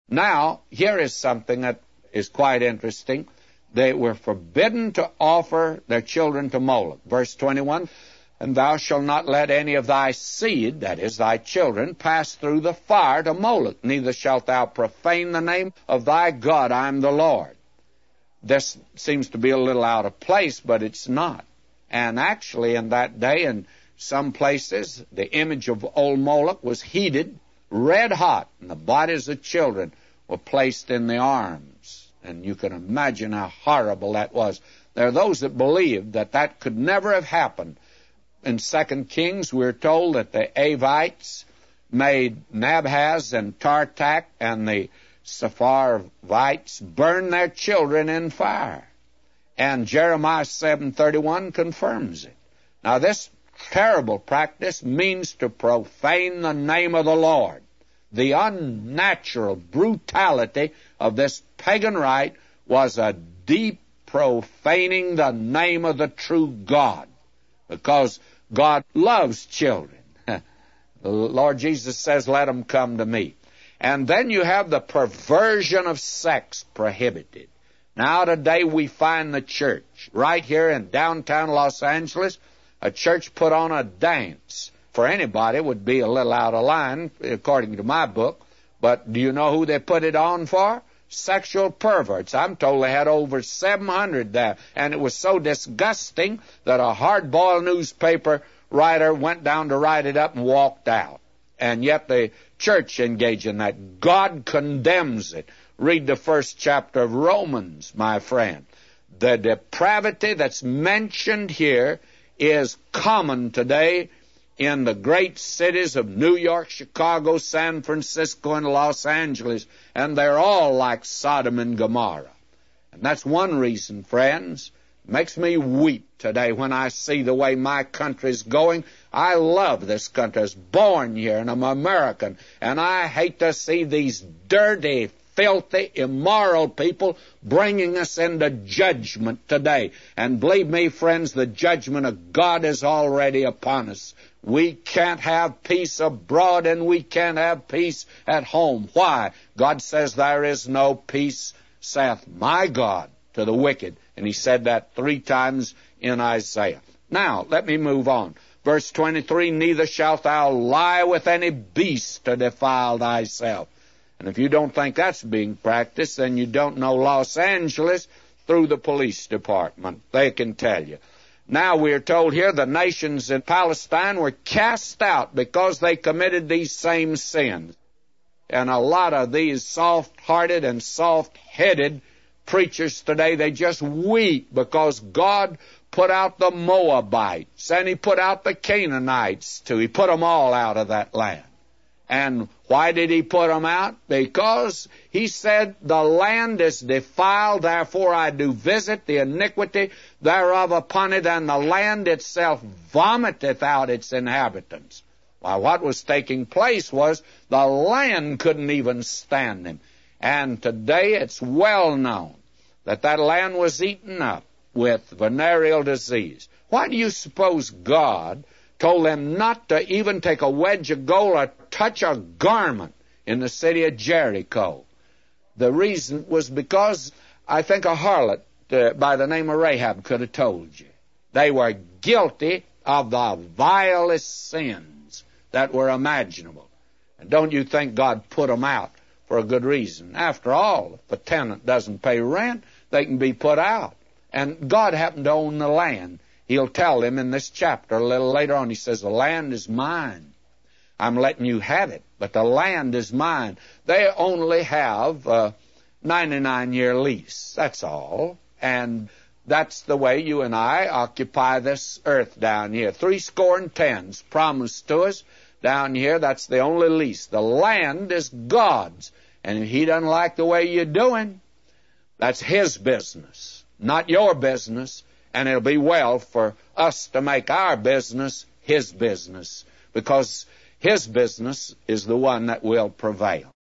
Now, here is something that is quite interesting. They were forbidden to offer their children to Moloch. Verse 21, and thou shalt not let any of thy seed, that is, thy children, pass through the fire to Moloch, neither shalt thou profane the name of thy God. I am the Lord. This seems to be a little out of place, but it's not. And actually, in that day, in some places, the image of old Moloch was heated red hot, and the bodies of children were placed in the arms. And you can imagine how horrible that was. There are those that believe that that could never have happened. In 2 Kings, we're told that the Avites made Nabhaz and Tartak and the Sepharvites burn their children in fire. And Jeremiah 7:31 confirms it. Now, this terrible practice means to profane the name of the Lord. The unnatural brutality of this pagan rite was a deep profaning the name of the true God, because God loves children. The Lord Jesus says, let them come to me. And then you have the perversion of sex prohibited. Now today we find the church right here in downtown Los Angeles. A church put on a dance. For anybody, it would be a little out of line, according to my book. But do you know who they put it on for? Sexual perverts. I'm told they had over 700 there. And it was so disgusting that a hard-boiled newspaper writer went down to write it up and walked out. And yet the church engaged in that. God condemns it. Read the first chapter of Romans, my friend. The depravity that's mentioned here is common today in the great cities of New York, Chicago, San Francisco, and Los Angeles, and they're all like Sodom and Gomorrah. And that's one reason, friends. It makes me weep today when I see the way my country's going. I love this country. I was born here, and I'm American, and I hate to see these dirty, filthy, immoral people bringing us into judgment today. And believe me, friends, the judgment of God is already upon us. We can't have peace abroad, and we can't have peace at home. Why? God says there is no peace, saith my God, to the wicked. And he said that 3 times in Isaiah. Now, let me move on. Verse 23, neither shalt thou lie with any beast to defile thyself. And if you don't think that's being practiced, then you don't know Los Angeles through the police department. They can tell you. Now we're told here the nations in Palestine were cast out because they committed these same sins. And a lot of these soft-hearted and soft-headed preachers today, they just weep because God put out the Moabites and he put out the Canaanites too. He put them all out of that land. And why did he put them out? Because he said, the land is defiled, therefore I do visit the iniquity thereof upon it, and the land itself vomiteth out its inhabitants. Well, what was taking place was the land couldn't even stand him. And today it's well known that that land was eaten up with venereal disease. Why do you suppose God told them not to even take a wedge of gold or touch a garment in the city of Jericho? The reason was because I think a harlot by the name of Rahab could have told you. They were guilty of the vilest sins that were imaginable. And don't you think God put them out for a good reason? After all, if a tenant doesn't pay rent, they can be put out. And God happened to own the land. He'll tell them in this chapter a little later on. He says, the land is mine. I'm letting you have it, but the land is mine. They only have a 99-year lease. That's all. And that's the way you and I occupy this earth down here. 70 promised to us down here. That's the only lease. The land is God's. And if he doesn't like the way you're doing, that's his business, not your business. And it'll be well for us to make our business his business, because his business is the one that will prevail.